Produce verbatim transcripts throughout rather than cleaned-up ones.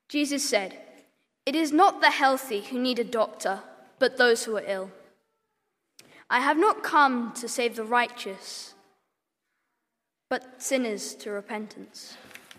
Jesus said, "It is not the healthy who need a doctor, but those who are ill. I have not come to save the righteous, but sinners to repentance."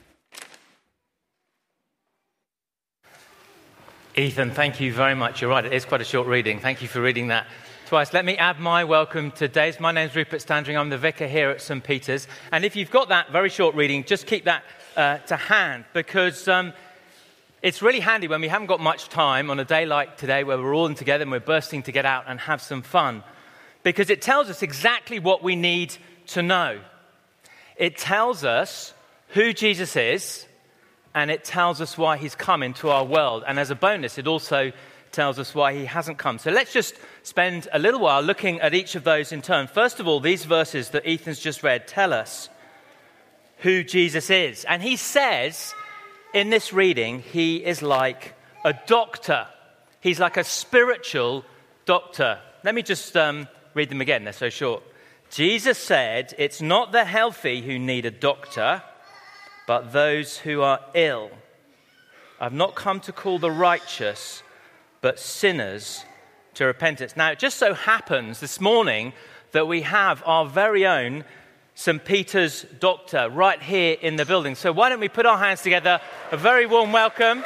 Ethan, thank you very much. You're right, it is quite a short reading. Thank you for reading that twice. Let me add my welcome to Dave's. My name's Rupert Standring. I'm the vicar here at St Peter's. And if you've got that very short reading, just keep that uh, to hand, because um, it's really handy when we haven't got much time on a day like today where we're all in together and we're bursting to get out and have some fun, because it tells us exactly what we need to know. It tells us who Jesus is, and it tells us why he's come into our world. And as a bonus, it also tells us why he hasn't come. So let's just spend a little while looking at each of those in turn. First of all, these verses that Ethan's just read tell us who Jesus is. And he says in this reading, he is like a doctor. He's like a spiritual doctor. Let me just um, read them again. They're so short. Jesus said, "It's not the healthy who need a doctor, but those who are ill. I've not come to call the righteous, but sinners to repentance." Now, it just so happens this morning that we have our very own St Peter's doctor right here in the building. So why don't we put our hands together? A very warm welcome.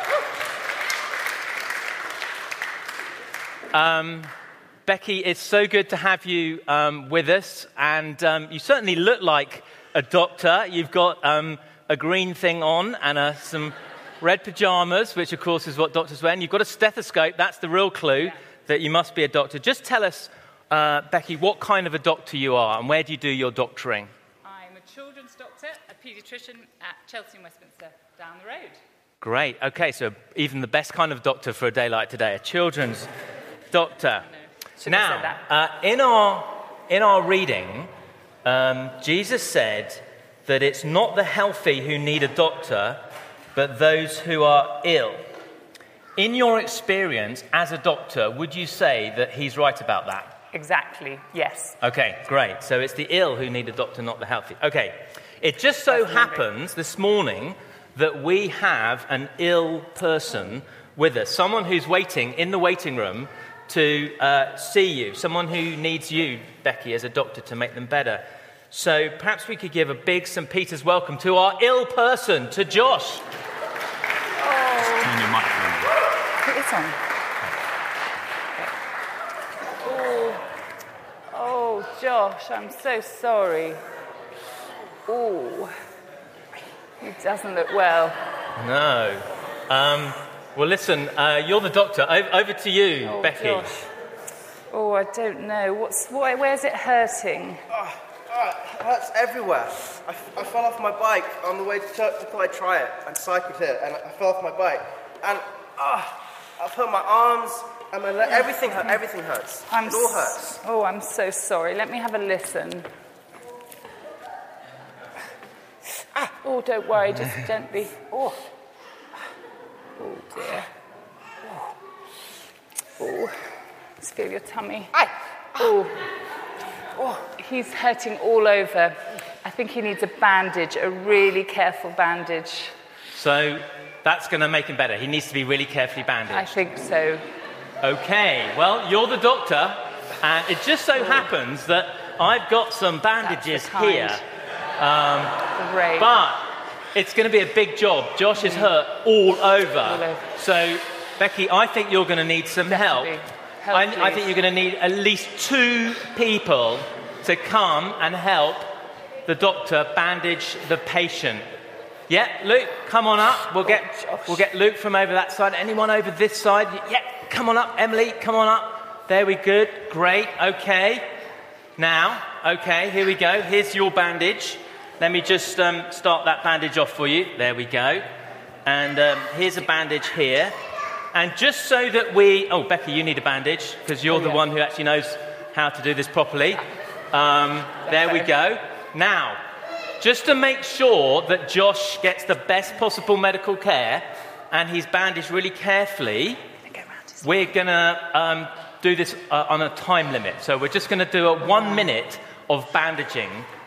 Um, Becky, it's so good to have you um, with us. And um, you certainly look like a doctor. You've got um, a green thing on and uh, some red pajamas, which of course is what doctors wear. And you've got a stethoscope. That's the real clue that you must be a doctor. Just tell us, uh, Becky, what kind of a doctor you are and where do you do your doctoring? I'm a children's doctor, a paediatrician at Chelsea and Westminster down the road. Great. Okay, so even the best kind of doctor for a day like today, a children's doctor. Now, uh, in our in our reading, um, Jesus said that it's not the healthy who need a doctor, but those who are ill. In your experience as a doctor, would you say that he's right about that? Exactly, yes. Okay, great. So it's the ill who need a doctor, not the healthy. Okay, it just so happens this morning that we have an ill person with us, someone who's waiting in the waiting room to uh, see you, someone who needs you, Becky, as a doctor to make them better. So perhaps we could give a big St Peter's welcome to our ill person, to Josh. Oh. Turn your microphone. Put this on. Oh, oh, Josh, I'm so sorry. Oh, he doesn't look well. No. Um... Well, listen, uh, you're the doctor. O- over to you, oh, Becky. Josh. Oh, I don't know. What's why, where's it hurting? Oh, oh, it hurts everywhere. I, I fell off my bike on the way to church. I thought I'd try it. I cycled here, and I fell off my bike. And oh, I've hurt my arms and my leg. Everything hurts. Everything hurts. I'm it all hurts. S- oh, I'm so sorry. Let me have a listen. Ah. Oh, don't worry. Just gently. Oh. Oh, dear. Oh. Oh. Just feel your tummy. Aye. Oh. Oh. He's hurting all over. I think he needs a bandage, a really careful bandage. So that's going to make him better. He needs to be really carefully bandaged. I think so. Okay. Well, you're the doctor, and it just so happens that I've got some bandages here. Um, Great. But it's going to be a big job. Josh is hurt all over. All over. So, Becky, I think you're going to need some Definitely. help. help I, I think you're going to need at least two people to come and help the doctor bandage the patient. Yeah, Luke, come on up. We'll get oh, we'll get Luke from over that side. Anyone over this side? Yeah, come on up. Emily, come on up. There we good. Great. Okay. Now, okay, here we go. Here's your bandage. Let me just um, start that bandage off for you. There we go. And um, here's a bandage here. And just so that we... Oh, Becky, you need a bandage because you're oh, the yeah. one who actually knows how to do this properly. Um, there we go. Now, just to make sure that Josh gets the best possible medical care and he's bandaged really carefully, we're going to um, do this uh, on a time limit. So we're just going to do a one minute of bandaging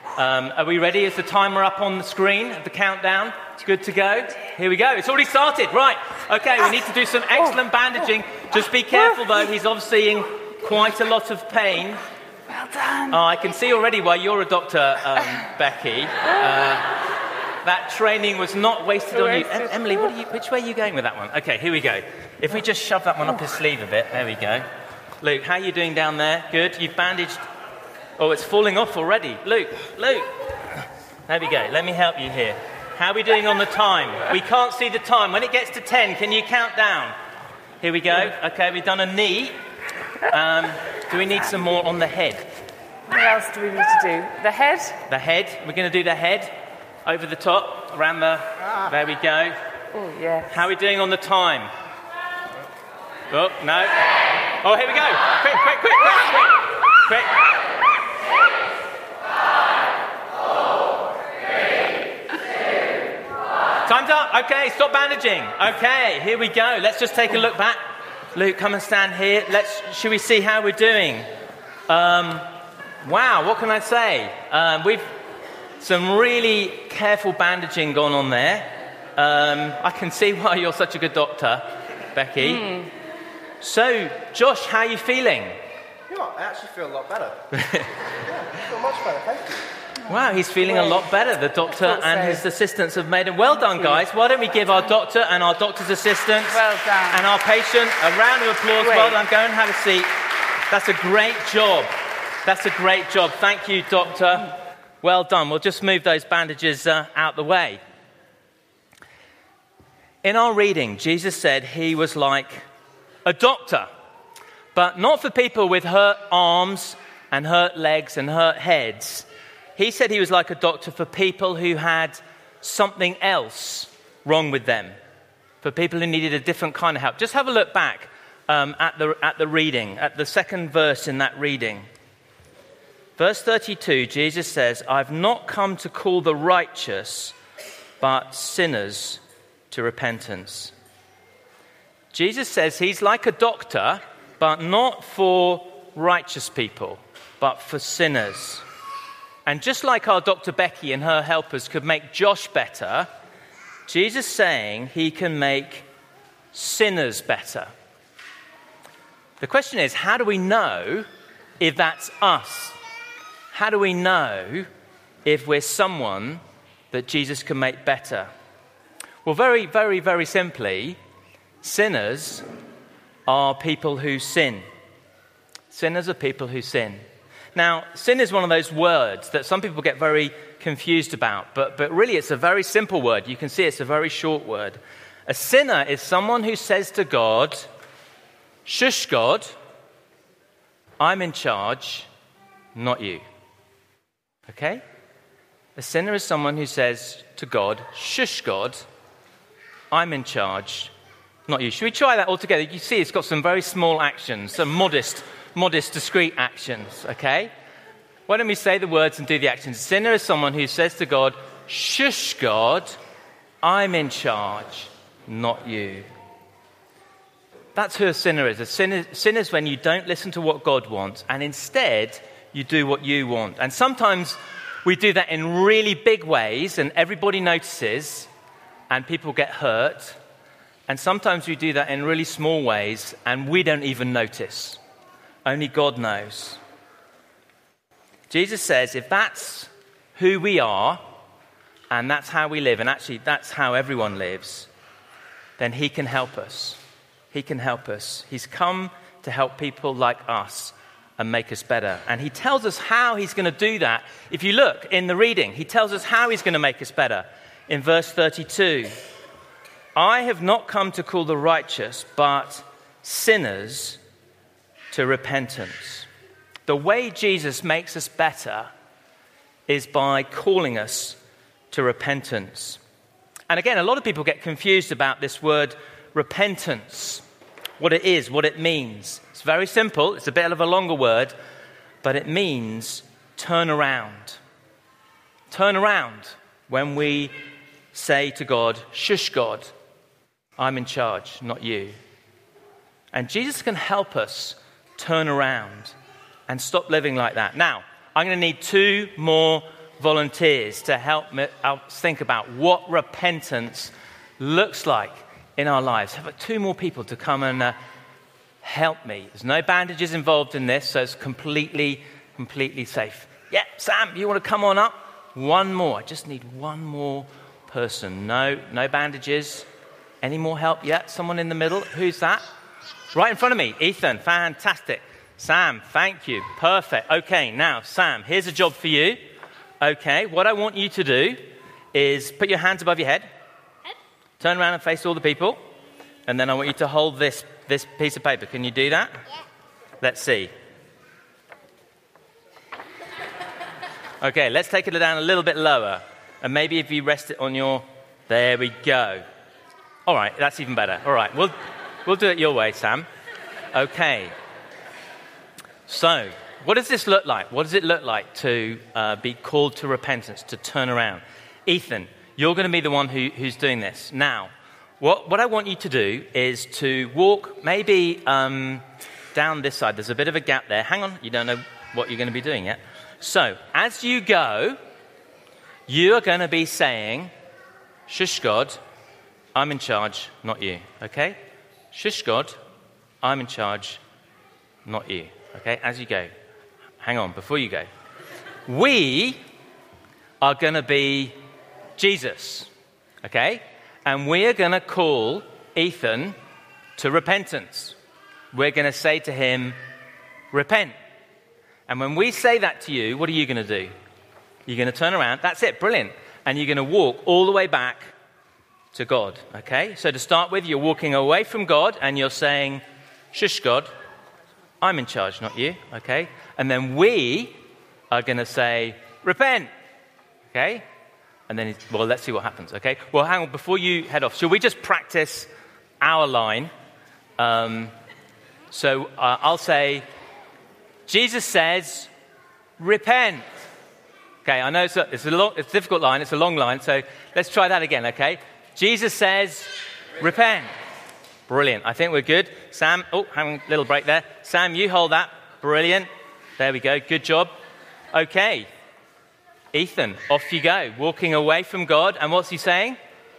Um, are we ready? Is the timer up on the screen? The countdown? It's good to go. Here we go. It's already started. Right. Okay, we need to do some excellent bandaging. Just be careful, though. He's obviously in quite a lot of pain. Well done. Oh, I can see already why you're a doctor, um, Becky. Uh, that training was not wasted on you. Em- Emily, what are you, which way are you going with that one? Okay, here we go. If we just shove that one up his sleeve a bit. There we go. Luke, how are you doing down there? Good. You've bandaged... Oh, it's falling off already. Luke, Luke. There we go. Let me help you here. How are we doing on the time? We can't see the time. When it gets to ten, can you count down? Here we go. Okay, we've done a knee. Um, do we need some more on the head? What else do we need to do? The head? The head. We're going to do the head. Over the top. Around the... There we go. Oh, yes. How are we doing on the time? Oh, no. Oh, here we go. Quick, quick, quick, quick, quick. Quick. Time's up. Okay, stop bandaging. Okay, here we go. Let's just take a look back. Luke, come and stand here. Let's. Should we see how we're doing? Um, wow, what can I say? Um, we've some really careful bandaging gone on there. Um, I can see why you're such a good doctor, Becky. Mm. So, Josh, how are you feeling? You know, I actually feel a lot better. Yeah, I feel much better. Thank you. Wow, he's feeling a lot better. The doctor and his assistants have made him. Well done, guys. Why don't we give our doctor and our doctor's assistants well done. and our patient a round of applause. Great. Well done. Go and have a seat. That's a great job. That's a great job. Thank you, doctor. Well done. We'll just move those bandages uh, out the way. In our reading, Jesus said he was like a doctor, but not for people with hurt arms and hurt legs and hurt heads. He said he was like a doctor for people who had something else wrong with them, for people who needed a different kind of help. Just have a look back um, at the at the reading, at the second verse in that reading. Verse thirty-two, Jesus says, "I've not come to call the righteous, but sinners to repentance." Jesus says he's like a doctor, but not for righteous people, but for sinners. And just like our Doctor Becky and her helpers could make Josh better, Jesus is saying he can make sinners better. The question is, how do we know if that's us? How do we know if we're someone that Jesus can make better? Well, very, very, very simply, sinners are people who sin. Sinners are people who sin. Now, sin is one of those words that some people get very confused about, but, but really it's a very simple word. You can see it's a very short word. A sinner is someone who says to God, "Shush, God, I'm in charge, not you." Okay? A sinner is someone who says to God, "Shush, God, I'm in charge, not you." Should we try that all together? You see it's got some very small actions, some modest Modest, discreet actions, okay? Why don't we say the words and do the actions? A sinner is someone who says to God, "Shush, God, I'm in charge, not you." That's who a sinner is. A sinner, sinner is when you don't listen to what God wants, and instead you do what you want. And sometimes we do that in really big ways, and everybody notices, and people get hurt. And sometimes we do that in really small ways, and we don't even notice. Only God knows. Jesus says if that's who we are, and that's how we live, and actually that's how everyone lives, then he can help us. He can help us. He's come to help people like us and make us better. And he tells us how he's going to do that. If you look in the reading, he tells us how he's going to make us better. In verse thirty-two, "I have not come to call the righteous, but sinners to repentance." The way Jesus makes us better is by calling us to repentance. And again, a lot of people get confused about this word repentance, what it is, what it means. It's very simple. It's a bit of a longer word, but it means turn around. Turn around when we say to God, "Shush, God, I'm in charge, not you." And Jesus can help us turn around and stop living like that. Now, I'm going to need two more volunteers to help me us think about what repentance looks like in our lives. How about two more people to come and uh, help me? There's no bandages involved in this, so it's completely, completely safe. Yeah, Sam, you want to come on up? One more. I just need one more person. No, no bandages. Any more help yet? Someone in the middle? Who's that? Right in front of me. Ethan, fantastic. Sam, thank you. Perfect. Okay, now, Sam, here's a job for you. Okay, what I want you to do is put your hands above your head. Turn around and face all the people. And then I want you to hold this, this piece of paper. Can you do that? Yeah. Let's see. Okay, let's take it down a little bit lower. And maybe if you rest it on your... There we go. All right, that's even better. All right, we'll, we'll do it your way, Sam. Okay. So, what does this look like? What does it look like to uh, be called to repentance, to turn around? Ethan, you're going to be the one who, who's doing this. Now, what, what I want you to do is to walk maybe um, down this side. There's a bit of a gap there. Hang on, you don't know what you're going to be doing yet. So, as you go, you are going to be saying, Shush God, I'm in charge, not you. Okay? Shush God, I'm in charge, not you. Okay? As you go. Hang on, before you go. We are going to be Jesus. Okay? And we are going to call Ethan to repentance. We're going to say to him, repent. And when we say that to you, what are you going to do? You're going to turn around. That's it. Brilliant. And you're going to walk all the way back to God. Okay? So to start with, you're walking away from God and you're saying, Shush God, I'm in charge, not you. Okay? And then we are going to say, repent. Okay? And then, well, let's see what happens. Okay? Well, hang on. Before you head off, shall we just practice our line? Um, so uh, I'll say, Jesus says, repent. Okay, I know it's a, it's, a long, it's a difficult line, it's a long line, so let's try that again, okay? Jesus says, repent. Brilliant, I think we're good. Sam, oh, having a little break there. Sam, you hold that. Brilliant. There we go, good job. Okay, Ethan, off you go. Walking away from God, and what's he saying?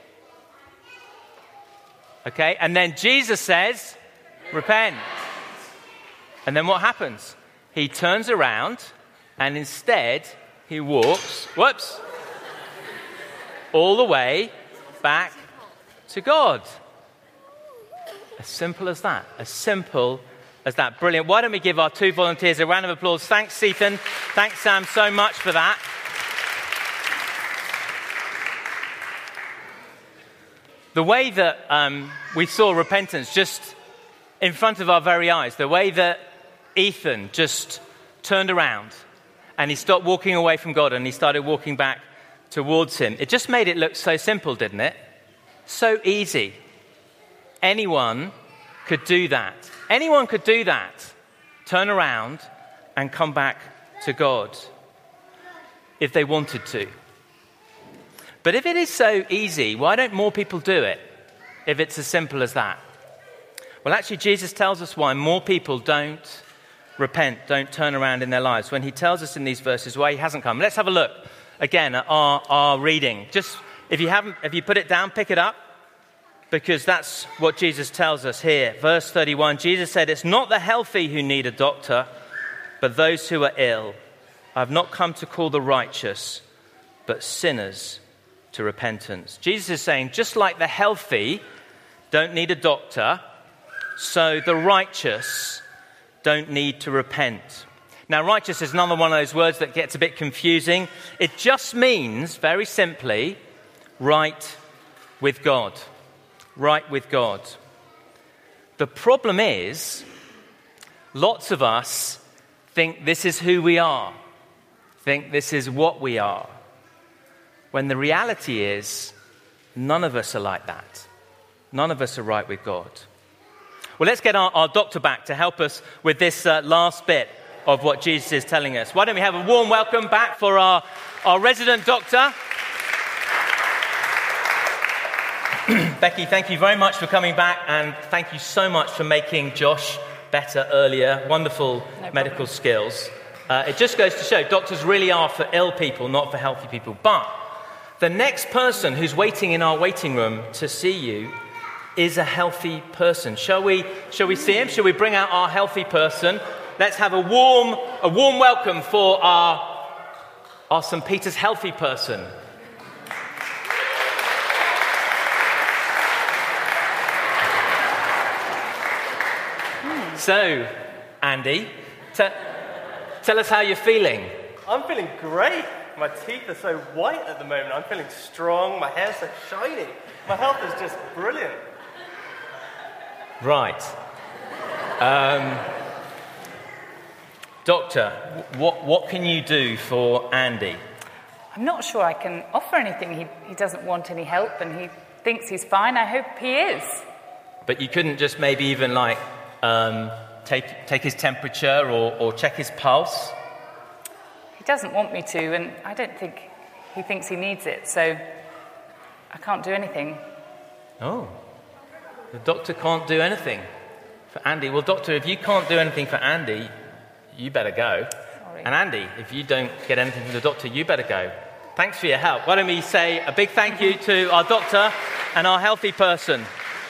Okay, and then Jesus says, repent. And then what happens? He turns around and instead he walks, whoops, all the way back to God. As simple as that. As simple as that. Brilliant. Why don't we give our two volunteers a round of applause. Thanks, Ethan. Thanks, Sam, so much for that. The way that um, we saw repentance just in front of our very eyes, the way that Ethan just turned around and he stopped walking away from God and he started walking back towards him. It just made it look so simple, didn't it? So easy. Anyone could do that. Anyone could do that. Turn around and come back to God if they wanted to. But if it is so easy, why don't more people do it if it's as simple as that? Well, actually, Jesus tells us why more people don't repent, don't turn around in their lives, when he tells us in these verses why he hasn't come. Let's have a look again at our, our reading. Just, if you haven't, if you put it down, pick it up, because that's what Jesus tells us here. Verse thirty-one, Jesus said, it's not the healthy who need a doctor, but those who are ill. I have not come to call the righteous, but sinners to repentance. Jesus is saying, just like the healthy don't need a doctor, so the righteous don't need to repent. Now, righteous is another one of those words that gets a bit confusing. It just means, very simply, right with God. Right with God. The problem is, lots of us think this is who we are, think this is what we are, when the reality is, none of us are like that. None of us are right with God. Well, let's get our, our doctor back to help us with this uh, last bit of what Jesus is telling us. Why don't we have a warm welcome back for our, our resident doctor. Becky, thank you very much for coming back, and thank you so much for making Josh better earlier. Wonderful no medical skills. Uh, it just goes to show doctors really are for ill people, not for healthy people. But the next person who's waiting in our waiting room to see you is a healthy person. Shall we, shall we see him? Shall we bring out our healthy person? Let's have a warm, a warm welcome for our, our Saint Peter's healthy person. Hmm. So, Andy, t- tell us how you're feeling. I'm feeling great. My teeth are so white at the moment. I'm feeling strong. My hair's so shiny. My health is just brilliant. Right. Um, doctor, what, what can you do for Andy? I'm not sure I can offer anything. He, he doesn't want any help and he thinks he's fine. I hope he is. But you couldn't just maybe even like um, take, take his temperature or, or check his pulse? He doesn't want me to, and I don't think he thinks he needs it, so I can't do anything. Oh, the doctor can't do anything for Andy. Well, doctor, if you can't do anything for Andy, you better go. Sorry. And Andy, if you don't get anything from the doctor, you better go. Thanks for your help. Why don't we say a big thank you to our doctor and our healthy person.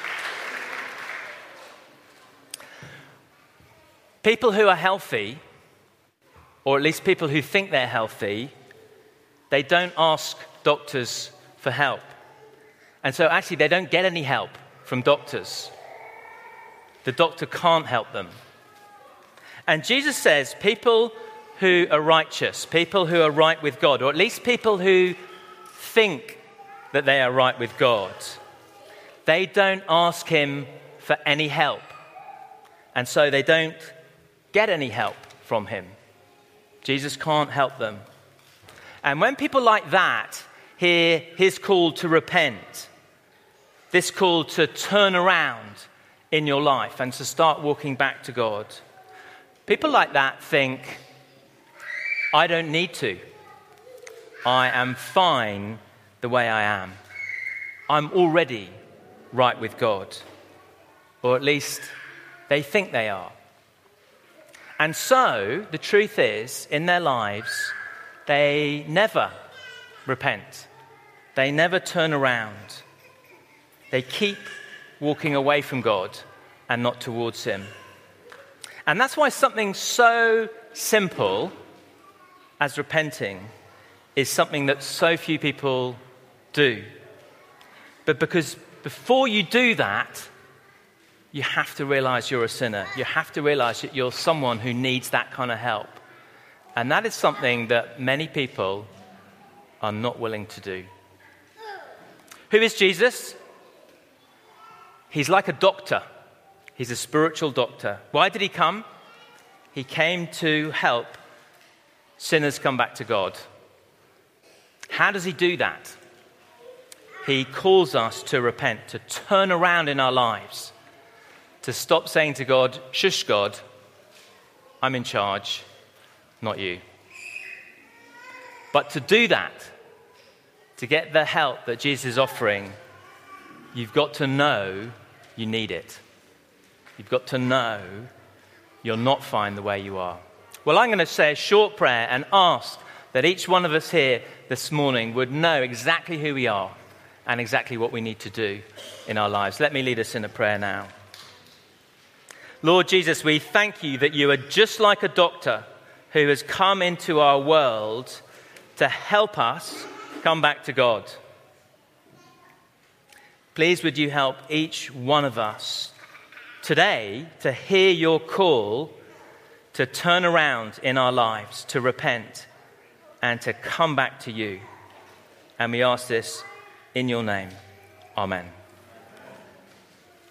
People who are healthy, or at least people who think they're healthy, they don't ask doctors for help. And so actually they don't get any help from doctors. The doctor can't help them. And Jesus says people who are righteous, people who are right with God, or at least people who think that they are right with God, they don't ask him for any help. And so they don't get any help from him. Jesus can't help them. And when people like that hear his call to repent, this call to turn around in your life and to start walking back to God, people like that think, I don't need to. I am fine the way I am. I'm already right with God. Or at least they think they are. And so, the truth is, in their lives, they never repent. They never turn around. They keep walking away from God and not towards him. And that's why something so simple as repenting is something that so few people do. But because before you do that, you have to realize you're a sinner. You have to realize that you're someone who needs that kind of help. And that is something that many people are not willing to do. Who is Jesus? He's like a doctor. He's a spiritual doctor. Why did he come? He came to help sinners come back to God. How does he do that? He calls us to repent, to turn around in our lives, to stop saying to God, shush God, I'm in charge, not you. But to do that, to get the help that Jesus is offering, you've got to know you need it. You've got to know you're not fine the way you are. Well, I'm going to say a short prayer and ask that each one of us here this morning would know exactly who we are and exactly what we need to do in our lives. Let me lead us in a prayer now. Lord Jesus, we thank you that you are just like a doctor who has come into our world to help us come back to God. Please would you help each one of us today to hear your call to turn around in our lives, to repent and to come back to you. And we ask this in your name. Amen.